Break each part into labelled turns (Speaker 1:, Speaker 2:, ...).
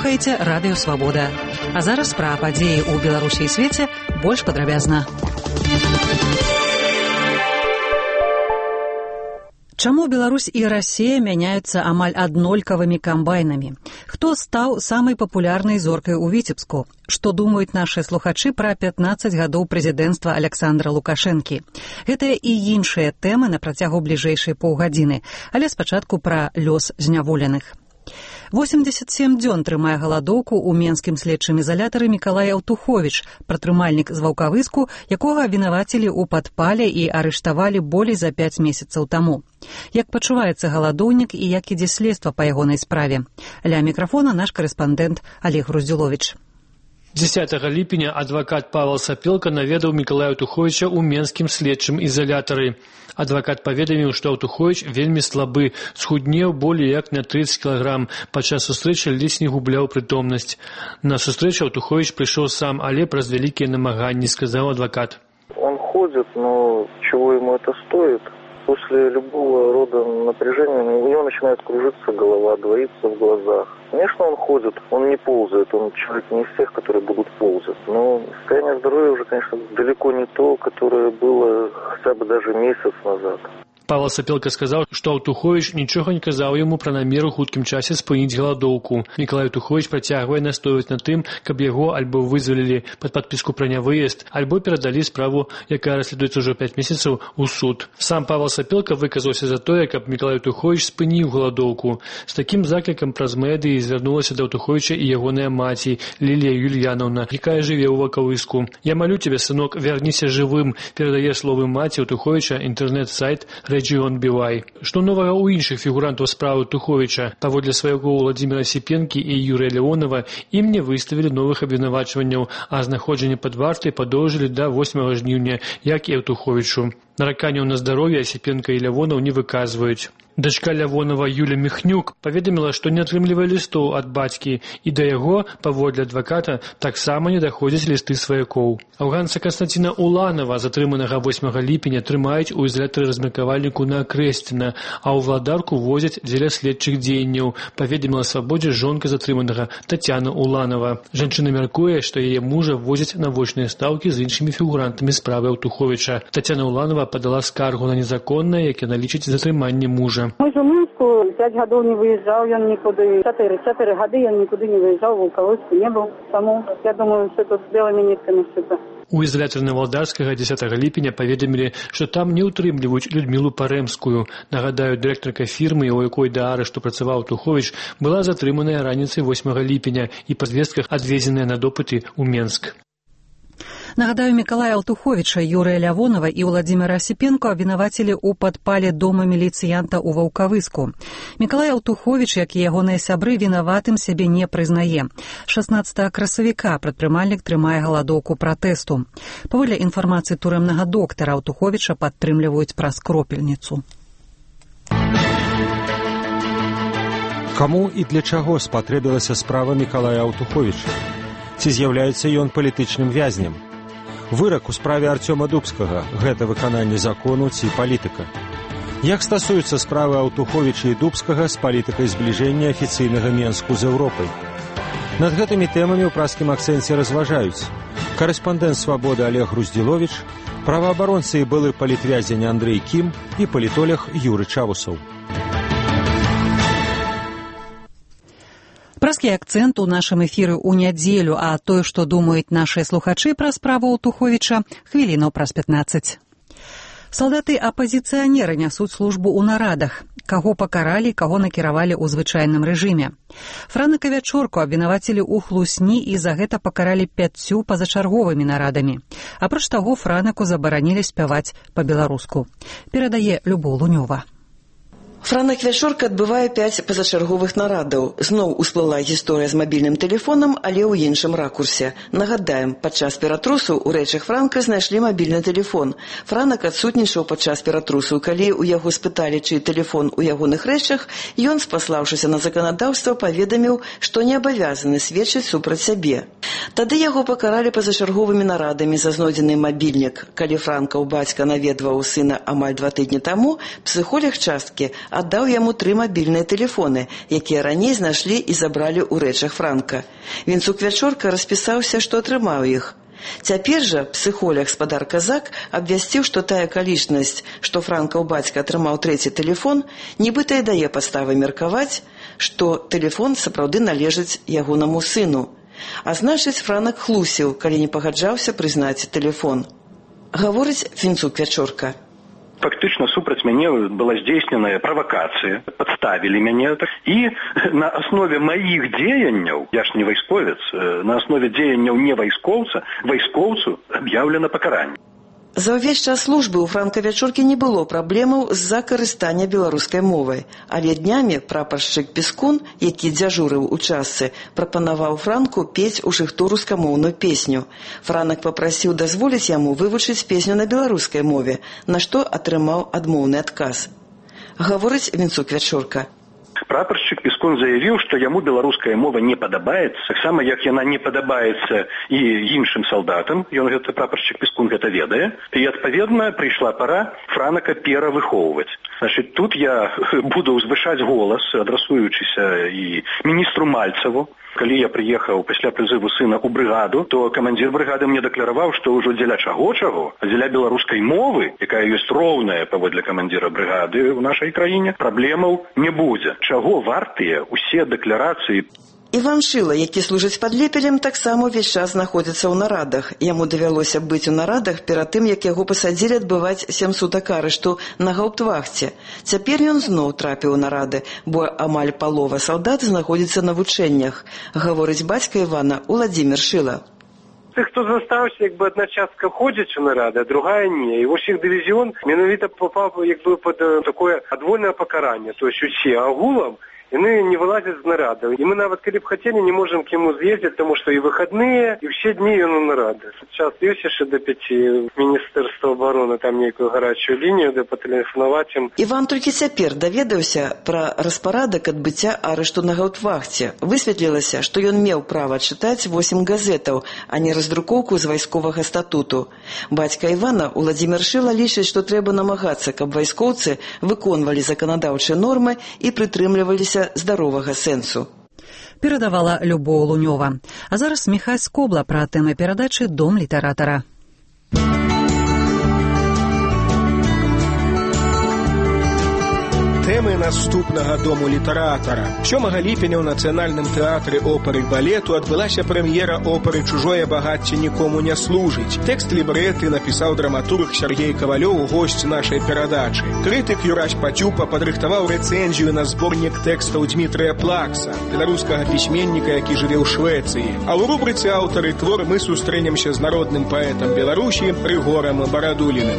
Speaker 1: слухаеце Радыё Свабода. А зараз пра падзеі ў Беларусі і свеце больш падрабязна. Чаму Беларусь і Расія мяняюцца амаль аднолькавымі камбайнамі? Хто стаў самай папулярнай зоркай у Віцебску? Што думаюць нашы слухачы пра 15 гадоў прэзідэнцтва Александра Лукашэнкі? Гэтыя і іншыя тэмы на працягу бліжэйшай паўгадзіны, але спачатку пра лёс зняволеных. 87 дзён трымае галадоўку ў менскім следчым ізалятары Мікалай Аўтуховіч, прадтрымальнік з Ваўкавыску, якога абвінавацілі ў падпале і арыштавалі болей за 5 месяцаў таму. Як пачуваецца галадоўнік і як ідзе следства па ягонай справе? Ля мікрафона наш карэспандэнт Олег Груздзіловіч.
Speaker 2: 10 ліпеня адвакат Павел Сапелка наведаў Мікалая Аўтуховіча ў менскім следчым ізалятары. Адвакат паведаміў, што Аўтуховіч вельмі слабы, схуднеў болей як на 30 кілаграм. Падчас сустрэчы ледзь не губляў прытомнасць. На сустрэчу Аўтуховіч прыйшоў сам, але праз вялікія намаганні, сказаў адвакат.
Speaker 3: Он ходит, но чего ему это стоит? После любого рода напряжения у него начинает кружиться голова, двоится в глазах. Конечно, он ходит, он не ползает, он человек не из тех, которые будут ползать. Но состояние здоровья уже, конечно, далеко не то, которое было хотя бы даже месяц назад.
Speaker 2: Павел Сапелка сказаў, што Аўтуховіч нічога не казаў яму пра намер у хуткім часе спыніць галадоўку. Мікалай Аўтуховіч працягвае настойваць на тым, каб яго альбо вызвалілі пад падпіску пра нявыезд, альбо перадалі справу, якая расследуецца ўжо 5 месяцаў, у суд. Сам Павел Сапелка выказаўся за тое, каб Мікалай Аўтуховіч спыніў галадоўку. З такім заклікам праз медыі звярнулася да Аўтуховіча і ягоная маці Лілія Юльянаўна, якая жыве ў Ваўкавыску. «Я молю тебя, сынок, верніся жывым», перадае словы маці Аўтуховіча інтэрнэт-сайт Рэгіон Бівай. Што новага ў іншых фігурантаў справы Аўтуховіча? Паводле свайго Владзіміра Сіпенкі і Юрыя Леонова, ім не выставілі новых абвінавачванняў, а знаходжанне пад вартай падоўжылі да 8 жніўня, як і Аўтуховічу. Нараканняў на здароўе Сіпенка і Лявонаў не выказваюць. Дачка Лявонова Юля Міхнюк паведаміла, што не атрымлівае лістоў ад бацькі, і да яго, паводле адваката, таксама не даходзяць лісты сваякоў. Афганца Канстанціна Уланова, затрыманага 8 ліпеня, трымаюць у ізалятары размеркавальніку на Акрэсціна, а ў Владарку возяць дзеля следчых дзеянняў, паведаміла Свабодзе жонка затрыманага Тацяна Уланова. Жанчына мяркуе, што яе мужа возяць на вочныя стаўкі з іншымі фігурантамі справы Аўтуховіча. Тацяна Уланова падала скаргу на незаконнае, як яна лічыць, затрыманне мужа.
Speaker 4: Мы ж у Мінску 5 гадоў не выязджаў ён нікуды. 4 гады ён нікуды не выязджаў, у Ваўкавыску не быў. Таму, я думаю, что тут з белымі ніткамі сыпа.
Speaker 2: У ізалятары Навалдарскага 10 ліпеня паведамілі, што там не ўтрымліваюць Людмілу Парэмскую. Нагадаю, дырэктарка фірмы, у якой да арышту працаваў Аўтуховіч, была затрыманая раніцай 8 ліпеня і па звестках адвезеная на допыты ў Менск.
Speaker 1: Нагадаю, Мікалая Аўтуховіча, Юрыя Лявонова і Владзіміра Сіпенко абвінавацілі ў падпале дома міліцыянта ў Ваўкавыску. Мікалай Аўтуховіч, як і ягоныя сябры, вінаватым сябе не прызнае. 16 красавіка прадпрымальнік трымае галадоўку пратэсту. Паводле інфармацыі турэмнага доктара, Аўтуховіча падтрымліваюць праз кропельніцу.
Speaker 5: Каму і для чаго спатрэбілася справа Мікалая Аўтуховіча? Ці з'яўляецца ён палітычным вязнем? Вырак у справе Арцёма Дубскага – гэта выкананне закону ці палітыка. Як стасуюцца справы Аўтуховіча і Дубскага з палітыкай збліжэння афіцыйнага Менску з Еўропай? Над гэтымі тэмамі ў праскім акцэнце разважаюць карэспандэнт «Свабоды» Олег Груздзіловіч, праваабаронцы і былы палітвязень Андрэй Кім і палітолог Юры Чавусаў.
Speaker 1: Праскі акцэнт у нашым эфіры ў нядзелю, а тое, што думаюць нашыя слухачы пра справу Аўтуховіча, хвіліну праз 15. Салдаты-апазіцыянеры нясуць службу ў нарадах. Каго пакаралі, каго накіравалі ў звычайным рэжыме. Франыка Вячорку абвінавацілі ў хлусні і за гэта пакаралі 5 пазачарговымі нарадамі. Апроч таго, Франыку забаранілі спяваць па-беларуску. Перадае Любоў Лунёва.
Speaker 6: Франак Вячорка адбывае 5 пазачарговых нарадаў. Зноў усплыла гісторыя з мабільным тэлефонам, але ў іншым ракурсе. Нагадаем, падчас ператрусу ў рэчах Франка знайшлі мабільны тэлефон. Франак адсутнічаў падчас ператрусу. Калі ў яго спыталі, чый тэлефон у ягоных рэчах, ён, спаслаўшыся на заканадаўства, паведаміў, што не абавязаны сведчыць супраць сябе. Тады яго пакаралі пазачарговымі нарадамі за знойдзены мабільнік. Калі Франкаў бацька наведваў сына амаль 2 тыдні таму, псіхолог часткі аддаў яму 3 мабільныя тэлефоны, якія раней знайшлі і забралі ў рэчах Франка. Вінцук Вячорка распісаўся, што атрымаў іх. Цяпер жа псіхолог спадар Казак абвясціў, што тая акалічнасць, што Франкаў бацька атрымаў 3-й тэлефон, нібыта і дае падставы меркаваць, што тэлефон сапраўды належыць ягонаму сыну. А значыць, Франак хлусіў, калі не пагаджаўся прызнаць тэлефон. Гаворыць Вінцук Вячорка.
Speaker 7: Фактычна супраць мяне была здзейсненая правакацыя, падставілі мяне, і на аснове маіх дзеянняў, я ж не вайсковец, на аснове дзеянняў не вайскоўца, вайскоўцу аб'яўлена пакаранне.
Speaker 6: За ўвесь час службы ў Франка Вячоркі не было праблемаў з-за карыстання беларускай мовай, але днямі прапаршчык Пескун, які дзяжурыў у частцы, прапанаваў Франку пець у шыхту рускамоўную песню. Франак папрасіў дазволіць яму вывучыць песню на беларускай мове, на што атрымаў адмоўны адказ. Гаворыць Вінцук Вячорка.
Speaker 7: Прапаршчык Пескун заявіў, што яму беларуская мова не падабаецца, таксама як яна не падабаецца і іншым салдатам, ён гэта прапаршчык Пескун гэта ведае, і адпаведна прыйшла пара Франака перавыхоўваць. Значыць, тут я буду ўзвышаць голас, адрасуючыся і міністру Мальцеву. Калі я прыехаў пасля прызыву сына ў брыгаду, то камандзір брыгады мне дэклараваў, што ўжо дзеля чаго-чаго, а дзеля беларускай мовы, якая ёсць роўная паводле камандзіра брыгады ў нашай краіне, праблемаў не будзе. Чаго вартыя усе дэкларацыі?
Speaker 6: Іван Шыла, які служыць пад Лепелем, таксама ўвесь час знаходзіцца ў нарадах. Яму давялося быць у нарадах перад тым, як яго пасадзілі адбываць 7 сутак арышту на гаўптвахце. Цяпер ён зноў трапіў у нарады, бо амаль палова салдат знаходзіцца на вучэннях, гаворыць бацька Івана Уладзімір Шыла.
Speaker 8: Тых, хто застаўся, якби одна частка ходзіць у нарады, а другая не. І вось іх дывізіон менавіта попаў якби пад такое адвольнае пакаранне. То есть усе агулам яны не вылазяць з нарадаў. І мы нават, калі б хацелі, не можам к яму з'ездзіць, тому што і выхадныя, і ўсе дні ён у нарадах. Час ёсць яшчэ да 5 Міністэрства абароны, там нейкую гарачую лінію, де патэлефанаваць ім.
Speaker 6: Іван толькі цяпер даведаўся пра распарадак адбыцця арышту на гаўтвахце. Высветлілася, што ён меў права чытаць 8 газетаў, а не раздрукоўку з вайсковага статуту. Бацька Івана Уладзімір Шыла лічыць, што трэба намагацца, каб вайскоўцы выконвалі заканадаўчыя нормы і прытрымліваліся здаровага сэнсу.
Speaker 1: Перадавала Любоў Лунёва. А зараз Міхась Скобла пра тэмы перадачы «Дом літаратара».
Speaker 9: Тэмы наступнага дому літаратара. 7 ліпеня ў Нацыянальным тэатры оперы і балету адбылася прэм'ера оперы «Чужое багацце нікому не служыць». Тэкст лібрэты напісаў драматург Сергей Кавалёў, госць нашай перадачы. Крытык Юрась Пацюпа падрыхтаваў рэцэнзію на зборнік тэкстаў Дмітрыя Плакса, беларускага пісьменніка, які жыве ў Швецыі. А ў рубрыцы «Аўтары твор» мы сустрэнемся з народным паэтам Беларусі Рыгорам Барадуліным.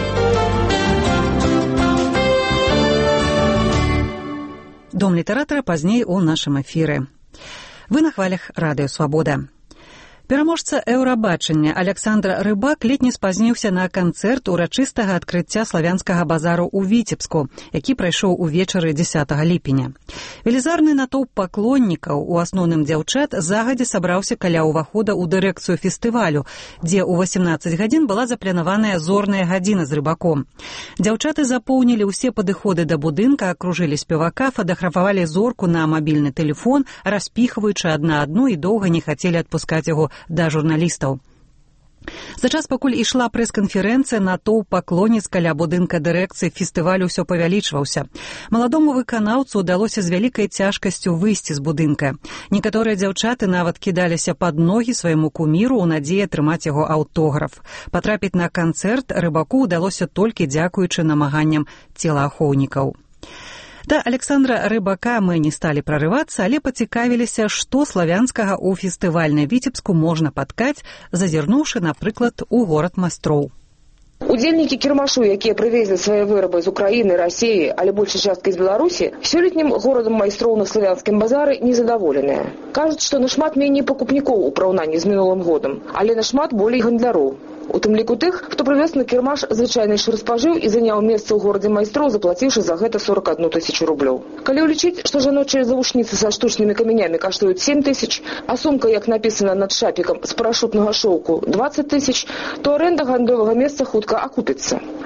Speaker 1: Дом літаратара пазней у нашым эфіры. Вы на хвалях радыё «Свабода». Пераможца Еўрабачання Александр Рыбак ледзь не спазніўся на канцэрт урачыстага адкрыцця славянскага базару ў Віцебску, які прайшоў увечары 10 ліпеня. Велізарны натоўп паклоннікаў, у асноўным дзяўчат, загадзя сабраўся каля ўвахода ў дырэкцыю фестывалю, дзе ў 18 гадзін была запланаваная зорная гадзіна з Рыбаком. Дзяўчаты запоўнілі ўсе падыходы да будынка, акружылі спевака, фатаграфавалі зорку на мабільны тэлефон, распіхваючы адна адну і доўга не хацелі адпускаць яго да журналістаў. За час, пакуль ішла прэс-канферэнцыя, натоўп паклоніц каля будынка дырэкцыі фестывалю ўсё павялічваўся. Маладому выканаўцу ўдалося з вялікай цяжкасцю выйсці з будынка. Некаторыя дзяўчаты нават кідаліся пад ногі свайму куміру ў надзеі атрымаць яго аўтограф. Патрапіць на канцэрт Рыбаку ўдалося толькі дзякуючы намаганням целаахоўнікаў. Да Александра Рыбака мы не сталі прарывацца, але пацікавіліся, што славянскага ў фестывальнай Віцебску можна падкаць, зазірнуўшы, напрыклад, у горад майстроў.
Speaker 10: Удзельнікі кірмашу, якія прывезлі свае вырабы з Украіны, Расіі, але большай часткай з Беларусі, сёлетнім горадам майстроў на славянскім базары незадаволеныя. Кажуць, што нашмат меней пакупнікоў у параўнанні з мінулым годам, але нашмат болей гандляроў. У тым ліку тых, хто прывез на кірмаш звычайны шырспажыў і заняў месца ў горадзе майстроў, заплаціўшы за гэта 41 000 рублёў. Калі ўлічыць, што жаночыя завушніцы са штучнымі камянямі каштуюць 7 000, а сумка, як напісана над шапікам, з парашутнага шоўку 20 000, то аренда гандлёвага месца хутка акупіцца.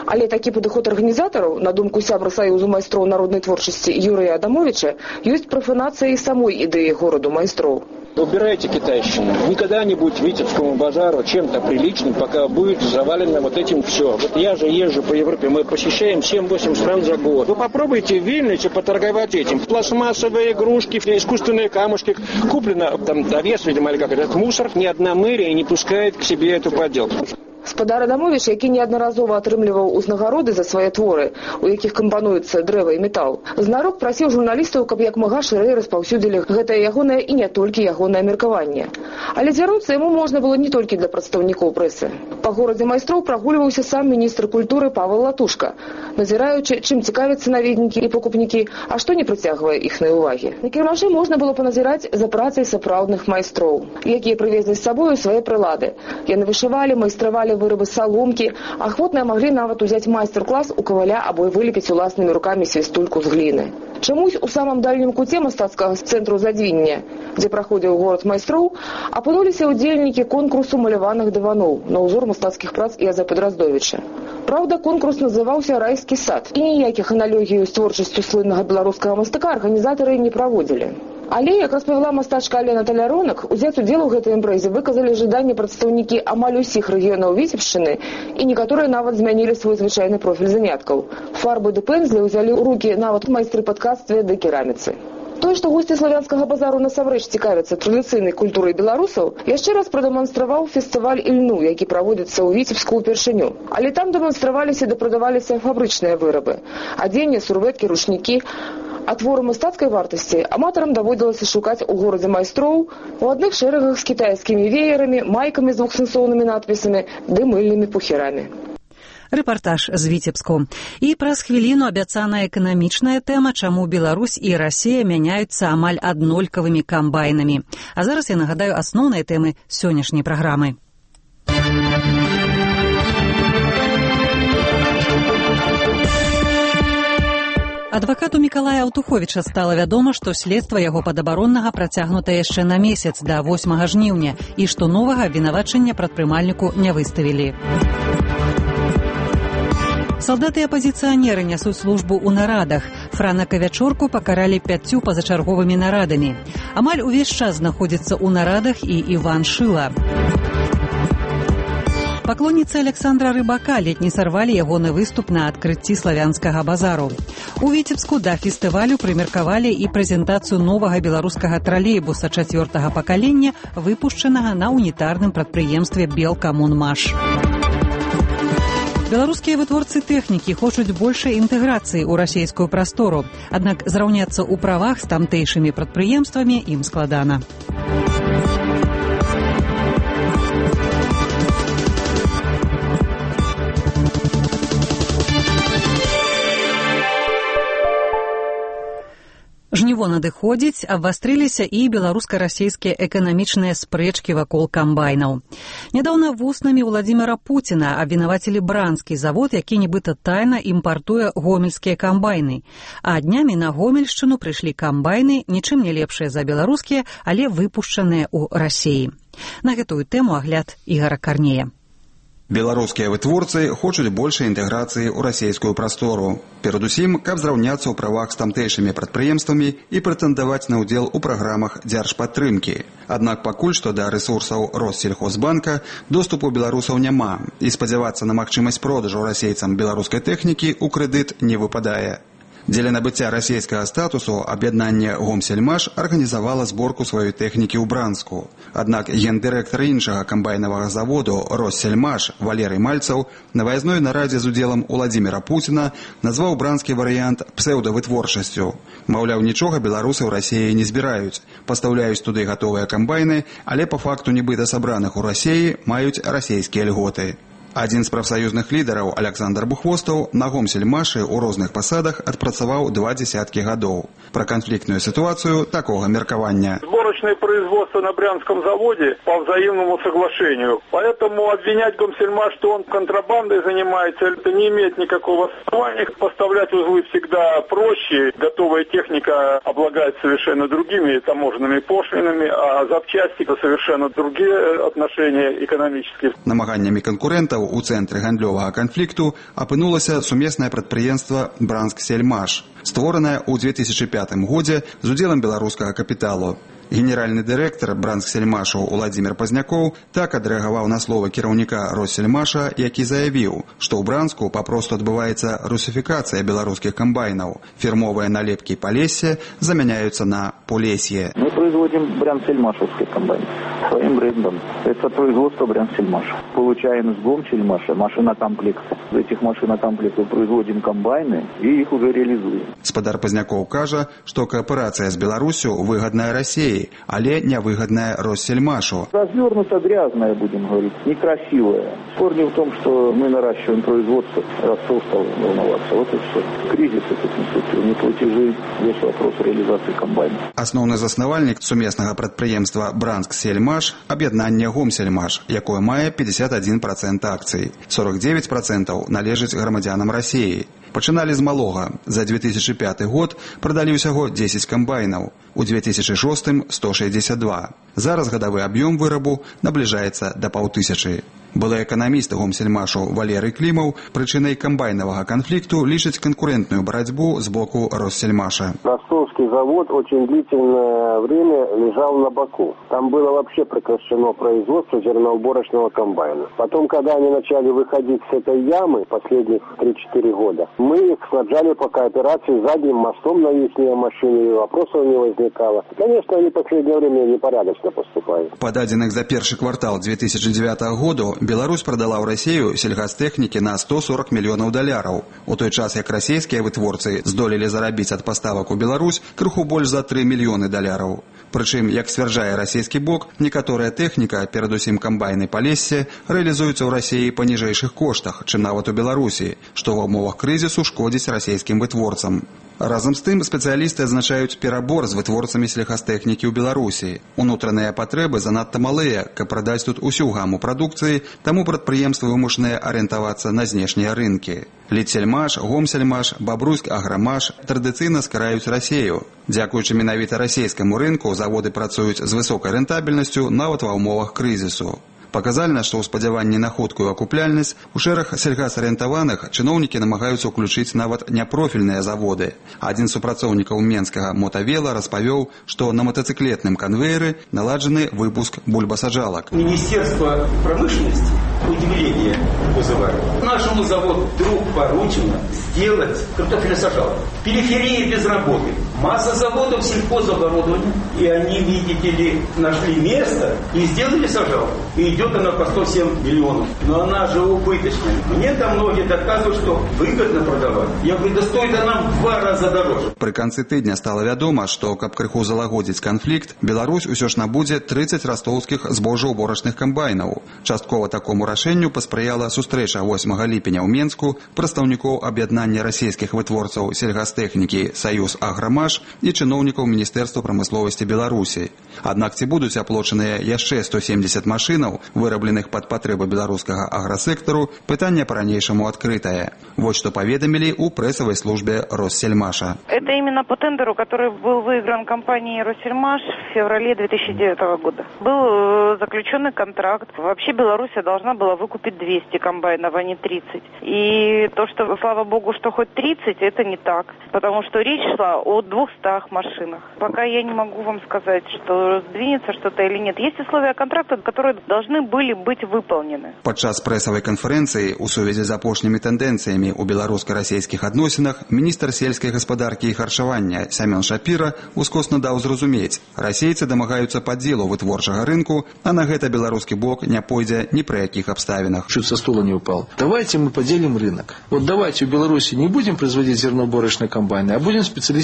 Speaker 10: Але такі падыход арганізатараў, на думку сябра Саюзу майстроў народнай творчасці Юрыя Адамовича, ёсць профанацыяй самой ідэі гораду майстроў.
Speaker 11: Убирайте китайщину. Никогда не будет Витебскому базару чем-то приличным, пока будет завалено вот этим все. Вот я же езжу по Европе, мы посещаем 7-8 стран за год. Вы попробуйте в Вильнюсе поторговать этим. Пластмассовые игрушки, искусственные камушки. Куплено там довес, видимо, или как этот мусор. Ни одна мэрия не пускает к себе эту подделку.
Speaker 10: Спадар Адамович, які неаднаразова атрымліваў узнагароды за свае творы, у якіх кампануецца дрэва і метал, знарок прасіў журналістаў, каб як мага шырэй распаўсюдзілі гэтае ягонае і не толькі ягонае меркаванне. Але звярнуцца яму можна было не толькі для прадстаўнікоў прэсы. Па горадзе майстроў прагульваўся сам міністр культуры Павел Латушка, назіраючы, чым цікавяцца наведнікі і покупнікі, а што не прыцягвае іхнай увагі. На кірмашы можна было паназіраць за працай сапраўдных майстроў, якія прывезлі з сабою свае прылады. Яны вышывалі, майстравалі вырабы саломкі, ахвотныя маглі нават узяць майстар-клас у каваля або вылепіць уласнымі рукамі свістульку з гліны. Чамусь у самым дальнім куце мастацкага цэнтру Задвіння, дзе праходзіў горад майстроў, апынуліся ўдзельнікі конкурсу маляваных дываноў на ўзор мастацкіх прац Язэпы Драздовіча. Праўда, конкурс называўся «Райскі сад», і ніякіх аналогій з творчасцю слыннага беларускага мастака арганізатары не праводзілі. Але, як распавяла мастачка Алена Таляронак, узяць удзел у гэтай імпрэзе выказалі жаданне прадстаўнікі амаль усіх рэгіёнаў Віцебшчыны, і некаторыя нават змянілі свой звычайны профіль заняткаў. Фарбы ды пэнзлі ўзялі ў рукі нават майстры падкацтве ды кераміцы. Тое, што госці славянскага базару насамрэч цікавяцца традыцыйнай культурай беларусаў, яшчэ раз прадэманстраваў фестываль «Ільну», які праводзіцца ў Віцебску ўпершыню. Але там дэманстраваліся ды прадаваліся фабрычныя вырабы – адзенне, сурвэткі, ручнікі. А творы мастацкай вартасці аматарам даводзілася шукаць у горадзе майстроў у адных шэрагах з кітайскімі веерамі, майкамі з двухсэнсоўнымі надпісамі ды мыльнымі пухерамі.
Speaker 1: Рэпартаж з Віцебску. І праз хвіліну абяцаная эканамічная тэма, чаму Беларусь і Расія мяняюцца амаль аднолькавымі камбайнамі. А зараз я нагадаю асноўныя тэмы сённяшняй праграмы. Адвакату Мікалая Аўтуховіча стала вядома, што следства яго падабароннага працягнута яшчэ на месяц да 8 жніўня і што новага абвінавачання прадпрымальніку не выставілі. Салдаты і апазіцыянеры нясуць службу ў нарадах. Франака Вячорку пакаралі 5 пазачарговымі нарадамі. Амаль увесь час знаходзіцца ў нарадах і Іван Шыла. Паклонніцы Александра Рыбака ледь не сарвалі ягоны выступ на адкрыцці славянскага базару. У Віцебску да фестывалю прымеркавалі і прэзентацыю новага беларускага тралейбуса 4-го пакалення, выпушчанага на унітарным прадпрыемстве «Белкамунмаш». Беларускія вытворцы тэхнікі хочуць большай інтэграцыі ў расійскую прастору, аднак зраўняцца ў правах з тамтэйшымі прадпрыемствамі ім складана. Жніво надыходзіць, абвастрыліся і беларуска-расійскія эканамічныя спрэчкі вакол камбайнаў. Нядаўна вуснамі Владзіміра Пуціна абвінавацілі Бранскі завод, які нібыта тайна імпартуе гомельскія камбайны. А днямі на Гомельшчыну прыйшлі камбайны, нічым не лепшыя за беларускія, але выпушчаныя ў Расіі. На гэтую тэму агляд Ігара Карнея.
Speaker 12: Беларускія вытворцы хочуць большай інтэграцыі ў расійскую прастору. Перадусім, каб зраўняцца ў правах з тамтэйшымі прадпрыемствамі і прэтэндаваць на ўдзел у праграмах дзяржпадтрымкі. Аднак пакуль што да рэсурсаў Россельхозбанка доступу беларусаў няма, і спадзявацца на магчымасць продажу расейцам беларускай тэхнікі ў крэдыт не выпадае. Дзеля набыцця расійскага статусу аб'яднанне «Гомсельмаш» арганізавала зборку сваёй тэхнікі ў Бранску. Аднак гендырэктар іншага камбайнавага заводу «Россельмаш» Валерый Мальцаў на выязной нарадзе з удзелам Владзіміра Пуціна назваў бранскі варыянт псеўдавытворчасцю. Маўляў, нічога беларусы ў Расіі не збіраюць, пастаўляюць туды гатовыя камбайны, але па факту нібыта сабраных у Расіі маюць расійскія льготы. Адзін з прафсаюзных лідараў Александр Бухвостаў на Гомсельмашы ў розных пасадах адпрацаваў 20 гадоў. Пра канфліктную сітуацыю такога меркавання.
Speaker 13: Зборы зерноборочное производство на Брянском заводе по взаимному соглашению. Поэтому обвинять Гомсельмаш, что он контрабандой занимается, это не имеет никакого основания. Поставлять узлы всегда проще. Готовая техника облагает совершенно другими таможенными пошлинами, а запчасти – это совершенно другие отношения экономические.
Speaker 12: Намаганнямі канкурэнтаў у цэнтры гандлёвага канфлікту апынулася сумеснае прадпрыемства «Бранск-Сельмаш», створанае ў 2005 годзе з удзелам беларускага капіталу. Генеральны дырэктар Бранск-Сельмашу Уладзімір Пазнякоў так адрэагаваў на словы кіраўніка Россельмаша, які заявіў, што ў Бранску папросту адбываецца русифікацыя беларускіх камбайнаў. Фірмовыя налепкі «Полесье» заменяются на «Полесье».
Speaker 3: Мы производим Брянсельмашевский комбайн своим брендом. Это производство Брянсельмаша. Получаем с Гомсельмаша машинокомплекты. В этих машинокомплектах производим комбайны и их уже реализуем.
Speaker 12: Спадар Пазнякоў кажа, што кааперацыя з Беларусю выгадная Расіі, але нявыгадная Россельмашу.
Speaker 3: Развернуто грязная, будем говорить, некрасивая. Спор не в том, что мы наращиваем производство, Ростов стал волноваться. Вот и все. Кризис этот наступил, не платежи, весь вопрос реализации комбайна.
Speaker 12: Асноўны заснавальнік сумеснага прадпрыемства Бранск-Сельмаш – аб'яднанне Гомсельмаш, якое мае 51% акцый. 49% належыць грамадзянам Расіі. Пачыналі з малога. За 2005 год прадалі ўсяго 10 камбайнаў. У 2006 – 162. Зараз гадавы аб'ём вырабу набліжаецца да 500. Былы эканаміст Гомсельмашу Валерый Клімаў прычынай камбайнавага канфлікту лічыць канкурентную барацьбу з боку Россельмаша.
Speaker 14: Ростовский завод очень длительное время лежал на боку. Там было вообще прекращено производство зерноуборочного комбайна. Потом, когда они начали выходить с этой ямы, последних 3-4 года, мы их снабжали по кооперации задним мостом на их машине, и вопросов не возникало. Конечно, они в последнее время непорядочно поступают.
Speaker 12: По дадзеных за першы квартал 2009 году Беларусь прадала ў Расію сельгастэхнікі на $140 мільёнаў. У той час, як расійскія вытворцы здолелі зарабіць ад паставак у Беларусь крыху больш за $3 мільёны. Прычым, як сцвярджае расійскі бок, некаторая тэхніка, перадусім камбайны «Полесье», рэалізуецца ў Расіі па ніжэйшых коштах, чым нават у Беларусі, што ва ўмовах крызісу шкодзіць расійскім вытворцам. Разам з тым, спецыялісты адзначаюць перабор з вытворцамі сельгастэхнікі ў Беларусі. Унутраныя патрэбы занадта малыя, каб прадаць тут усю гаму прадукцыі, таму прадпрыемствы вымушаныя арыентавацца на знешнія рынкі. Літсельмаш, Гомсельмаш, Бабруйск-Аграмаш традыцыйна скараюць Расію. Дзякуючы менавіта расійскаму рынку заводы працуюць з высокай рэнтабельнасцю нават ва ўмовах крызісу. Паказальна, што ў спадзяванні на хуткую акупляльнасць у шэраг сельгасарыентаваных чыноўнікі намагаюцца ўключыць нават няпрофільныя заводы. Адзін з супрацоўнікаў менскага мотавела распавёў, што на мотацыклетным канвееры наладжаны выпуск бульбасаджалак.
Speaker 15: Министерство промышленности удивление вызывает. Нашему заводу вдруг поручено сделать картофелесажалку. Периферия без работы. Масса заводов сельхозоборудования. И они, видите ли, нашли место и сделали сажалку. И идет она по 107 миллионов. Но она же убыточная. Мне там многие доказывают, что выгодно продавать. Я говорю, да стоит она в 2 раза дороже.
Speaker 12: Пры канцы тыдня стала вядома, што, каб крыху залагодзіць канфлікт, Беларусь усё ж набудзе 30 растоўскіх збожжаўборачных камбайнаў. Часткова такому рашэнню паспрыяла сустрэча 8 ліпеня ў Менску прадстаўнікоў аб'яднання расійскіх вытворцаў сельгастэхнікі «Саюз Аграмаш» і чыноўнікаў Міністэрства прамысловасці Беларусі. Аднак ці будуць аплочаныя яшчэ 170 машынаў, вырабленых пад патрэбы беларускага аграсектару, пытанне па-ранейшаму адкрытае. Вот што паведамілі ў прэсавай службе Россельмаша.
Speaker 16: Это именно по тендеру, который был выигран компанией «Россельмаш» в феврале 2009 года. Был заключенный контракт. Вообще Белоруссия должна была выкупить 200 комбайнов, а не 30. И то, что, слава богу, что хоть 30, это не так. Потому что речь шла о 200 машинах. Пока я не могу вам сказать, что сдвинется что-то или нет. Есть условия контракта, которые должны были быть выполнены.
Speaker 12: Падчас прэсавай канферэнцыі у сувязі з апошнімі тэндэнцыямі ў беларуска-расійскіх адносінах міністр сельскай гаспадаркі і харчавання Сямён Шапіра ускосна даў зразумець, расейцы дамагаюцца падзелу вытворчага рынку, а на гэта беларускі бок не пойдзе ні пры якіх абставінах.
Speaker 17: Чуть со стула не упал. Давайте мы поделим рынок. Вот давайте в Беларуси не будем производить зерноуборочные комбайны, а будем специализироваться на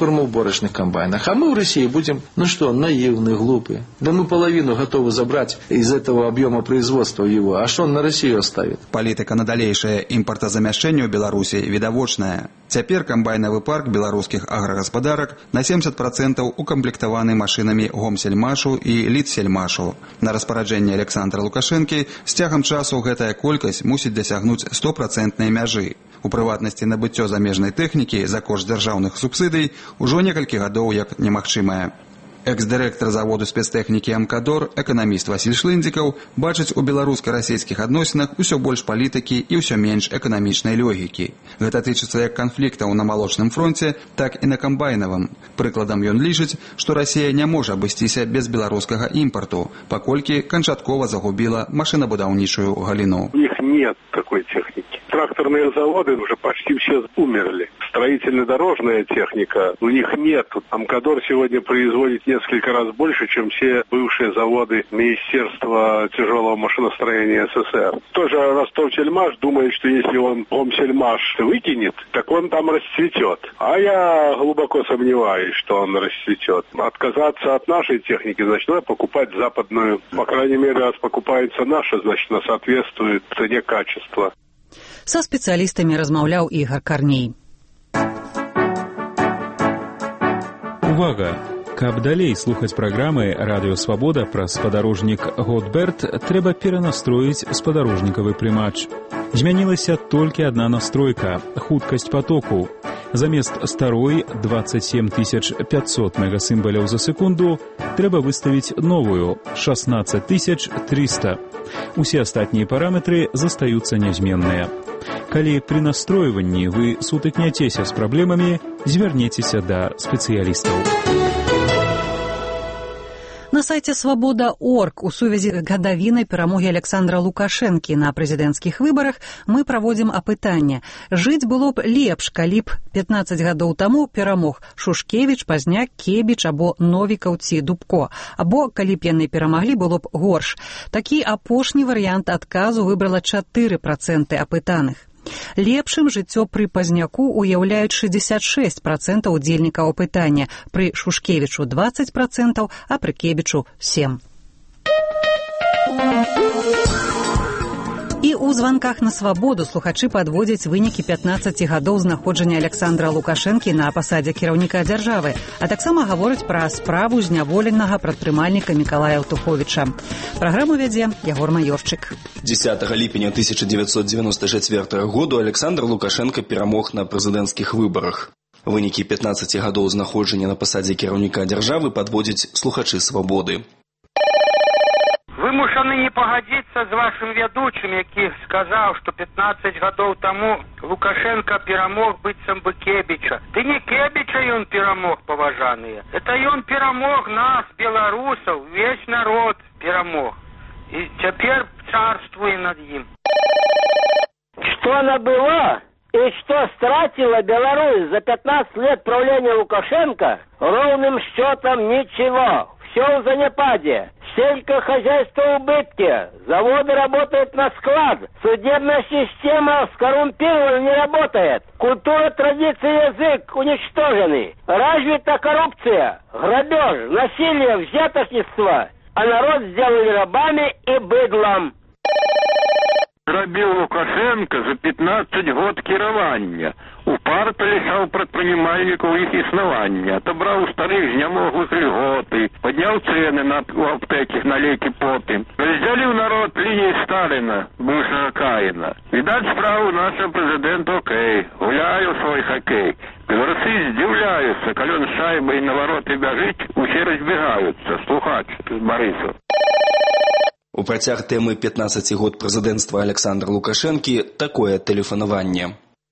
Speaker 17: кормоуборочных комбайнах. А мы в России будем, наивные, глупые. Да мы половину готовы забрать из этого объема производства его. А что он на Россию оставит?
Speaker 12: Палітыка на далейшае імпартазамяшчэнне ў Беларусі відавочная. Цяпер камбайнавы парк беларускіх аграгаспадарак на 70% укамплектаваны машынамі Гомсельмашу і Літсельмашу. На распараджэнне Александра Лукашэнкі з цягам часу гэтая колькасць мусіць дасягнуць 100% мяжы. У прыватнасці набыццё замежнай тэхнікі за кошт дзяржаўных субсідый ужо некалькі гадоў як немагчымае. Экс-дырэктар заводу спецтэхнікі «Амкадор», эканаміст Васіль Шлындзікаў, бачыць у беларуска-расійскіх адносінах усё больш палітыкі і ўсё менш эканамічнай логікі. Гэта тычыцца як канфліктаў на малочным фронце, так і на камбайнавым. Прыкладам ён лічыць, што Расія не можа абысціся без беларускага імпарту, паколькі канчаткова загубіла машинабудаўнічую галіну.
Speaker 18: У них нет такой техники. Тракторные заводы уже почти все умерли. Строительно-дорожная техника у них нет. «Амкадор» сегодня производит несколько раз больше, чем все бывшие заводы Министерства тяжелого машиностроения СССР. Тоже Ростов-Сельмаш думает, что если он Гомсельмаш выкинет, так он там расцветет. А я глубоко сомневаюсь, что он расцветет. Отказаться от нашей техники, значит, надо покупать западную. По крайней мере, раз покупается наша, значит, она соответствует цене качества.
Speaker 1: Са спецыялістамі размаўляў Ігар Карней.
Speaker 19: Увага! Каб далей слухаць праграмы «Радыё Свабода» пра спадарожнік «Готберт», трэба перанастроіць спадарожнікавы прымач. Змянілася толькі адна настройка – хуткасць потоку. Замест старой 27 500 мегасімбаляў за секунду трэба выставіць новую – 16 300. Усе астатнія параметры застаюцца нязменныя. Калі пры настройванні вы сутыкняцеся з праблемамі, звярнецеся да спецыялістаў.
Speaker 1: На сайте «Свобода.орг» у сувязі гадавінай перамогі Александра Лукашэнкі на прэзідэнцкіх выбарах мы праводзім апытанне. Жыць было б лепш, калі б 15 гадоў таму перамог Шушкевіч, Пазняк, Кебіч або Новікаў ці Дубко. Або, калі б яны перамаглі, было б горш. Такі апошні варыянт адказу выбрала 4% апытаных. Лепшым жыццё пры Пазняку уяўляюць 66% удзельнікаў апытання, пры Шушкевічу 20%, а пры Кебічу 7%. І ў званках на свабоду слухачы падводзяць вынікі 15 гадоў знаходжання Александра Лукашэнкі на пасадзе кіраўніка дзяржавы, а таксама гавораць пра справу зняволенага прадпрымальніка Мікалая Аўтуховіча. Праграму вядзе Ягор Маёрчык.
Speaker 20: 10 ліпеня 1994 году Александр Лукашенко перамог на прэзідэнцкіх выбарах. Вынікі 15 гадоў знаходжання на пасадзе кіраўніка дзяржавы падводзяць слухачы свабоды.
Speaker 21: Вымушаны не пагадзіцца з вашым вядучым, які сказаў, што 15 гадоў таму Лукашенко перамог быццам бы Кебіча. Ды не Кебіча ён перамог, паважаныя. Это ён перамог нас, беларусаў, весь народ перамог. І цяпер царствуе над ім.
Speaker 22: Что набыла и что стратила Беларусь за 15 лет правления Лукашенко, ровным счетом ничего. Все в занепаде. Сельскохозяйство в убытке. Заводы работают на склад. Судебная система скоррумпирована, не работает. Культура, традиции, язык уничтожены. Развита коррупция, грабеж, насилие, взяточничество. А народ сделали рабами и быдлом.
Speaker 23: Грабил Лукашенко за 15 год кіравання. Упарто лишал предпринимальников их існування, отобрал у старых знямоглых льготы, поднял цены на аптеки, на леки поты, разделил народ линии Сталина, бывшего Каина. Видать, справу нашего президента окей, гуляю свой хоккей. Белорусы здивляются, коли он шайбой на вороты бежит, усе разбегаются. Слухач из Борисова.
Speaker 20: У працяг тэмы 15 год прэзідэнцтва Александра Лукашэнкі такое тэлефанаванне.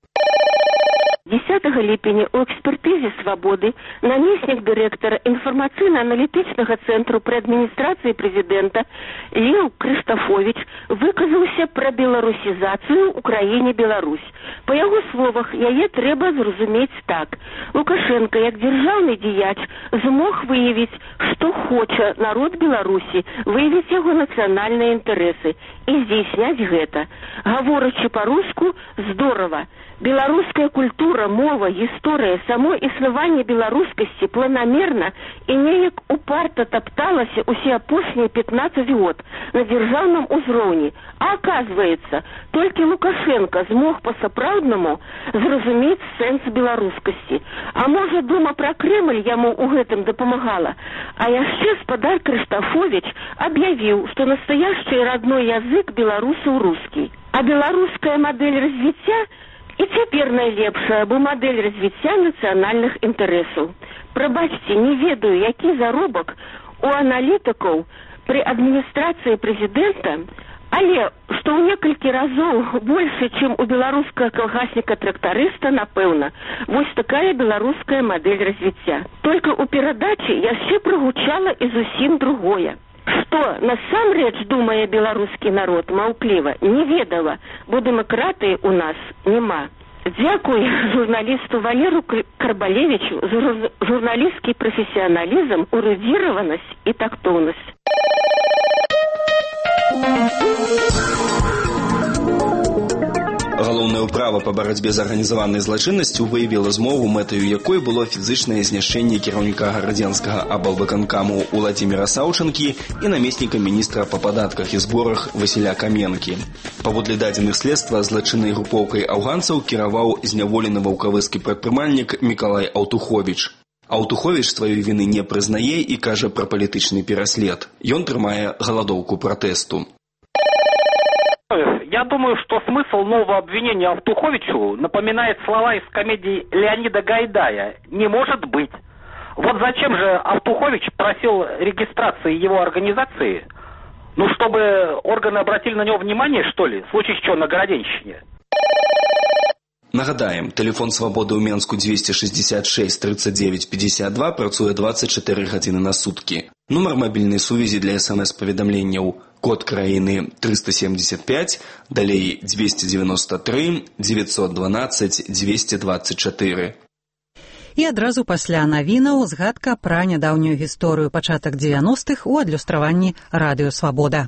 Speaker 24: 10 ліпеня у экспертызе «Свободы» намеснік дырэктара інфармацыйна-аналітычнага цэнтру пры адміністрацыі прэзідэнта Леў Крыштафовіч выказаўся пра беларусізацыю ў краіне Беларусь. Па яго словах, яе трэба зразумець так. Лукашенко, як дзяржаўны дзеяч, змог выявіць, што хоча народ Беларусі, выявіць яго нацыянальныя інтарэсы і здзейсняць гэта. Гаворачы па-руску, здорава. Беларуская культура, мова, гісторыя, само існаванне беларускасці планамерна і неяк упарта тапталася ўсе апошнія 15 год на дзяржаўным узроўні. А аказваецца, толькі Лукашенко змог па-сапраўднаму зразумець сэнс беларускасці. А можа, дума пра Крэмль яму ў гэтым дапамагала. А яшчэ спадар Крыштафович аб'явіў, што настоящий родной язык беларусаў русский. А беларуская мадэль развіцця і цяпер найлепшая, бо мадэль развіцця нацыянальных інтарэсаў. Прабачце, не ведаю, які заробак у аналітыкаў пры адміністрацыі прэзідэнта, але што ў некалькі разоў больше, чым у беларускага калгасніка-трактарыста, напэўна, вось такая беларуская мадэль развіцця. Толькі ў перадачы яшчэ прагучала і зусім другое. Што насамрэч думае беларускі народ, маўкліва, не ведала, бо дэмакратыі ў нас няма. Дзякуй журналісту Валеру Карбалевичу за журналістскі прафесіяналізм, урудзіраванасць і тактоўнасць.
Speaker 20: Галоўнае ўправа па барацьбе з арганізаванай злачыннасцю выявіла змову, мэтаю якой было фізычнае знішчэнне кіраўніка гарадзенскага аблвыканкаму Уладзіміра Саўчанкі і намесніка міністра па падатках і зборах Васіля Каменкі. Паводле дадзеных следства, злачыннай групоўкай аўганцаў кіраваў зняволены ваўкавыскі прадпрымальнік Мікалай Аўтуховіч. Аўтуховіч сваёй віны не прызнае і кажа пра палітычны пераслед. Ён трымае галадоўку пратэсту.
Speaker 2: Я думаю, что смысл нового обвинения Алтуховичу напоминает слова из комедии Леонида Гайдая «Не может быть». Вот зачем же Алтухович просил регистрации его организации? Ну, чтобы органы обратили на него внимание, что ли? В случае чего, на Городенщине.
Speaker 20: Нагадаем, телефон свабоды ў Менску 266 39 52 працуе 24 гадзіны на суткі. Нумар мабільнай сувязі для СМС-паведамленняў код краіны 375, далей 293 912 224.
Speaker 1: І адразу пасля навінаў згадка пра нядаўнюю гісторыю пачатак 90-х у адлюстраванні Радыё Свабода.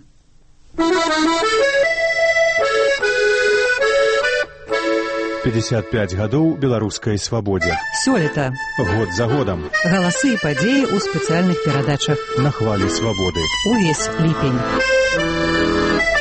Speaker 4: 55 гадоў беларускай свабодзе.
Speaker 1: Сёлета.
Speaker 4: Год за годам.
Speaker 1: Галасы і падзеі ў спецыяльных перадачах.
Speaker 4: На хвалі свабоды.
Speaker 1: Увесь ліпень.